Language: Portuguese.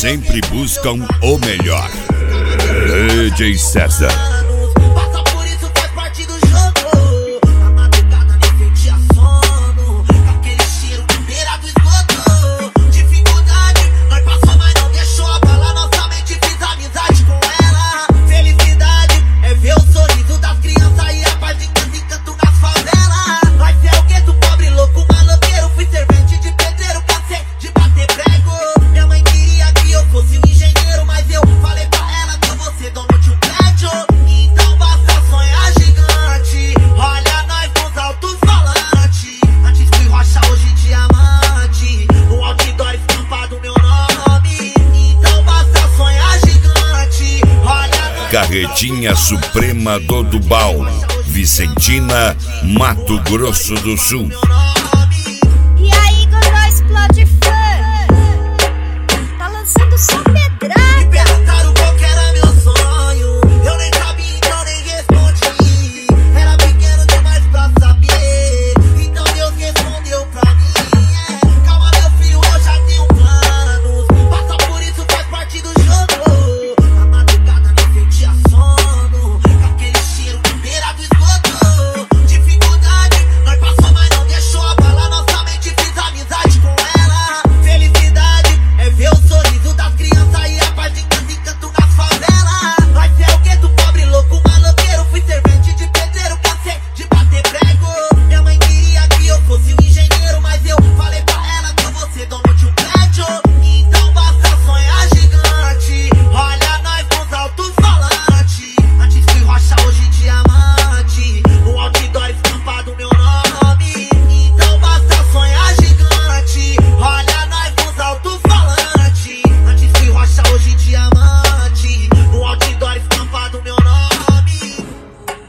sempre buscam o melhor. DJ César. Passa por isso, faz parte do jogo. A madrugada nem sentia sono, com aquele cheiro que beira do esgoto. Dificuldade, nós passou, mas não deixou abalar nossa mente. Fiz amizade com ela. Felicidade é ver o sorriso das crianças e a paz de canto nas favelas. Nós é o gueto, pobre, louco, maloqueiro. Fui servente de pedreiro, cansei de bater prego. Minha mãe queria que eu fosse um engenheiro, mas eu falei pra ela que eu vou ser dono de um prédio. Então basta sonhar gigante. Olha nós nos altos-falantes. Antes fui rocha, hoje diamante. No outdoor estampado meu nome. Então basta sonhar gigante. Olha nós. Carretinha Suprema do Dubal, Vicentina, Mato Grosso do Sul. Meu nome.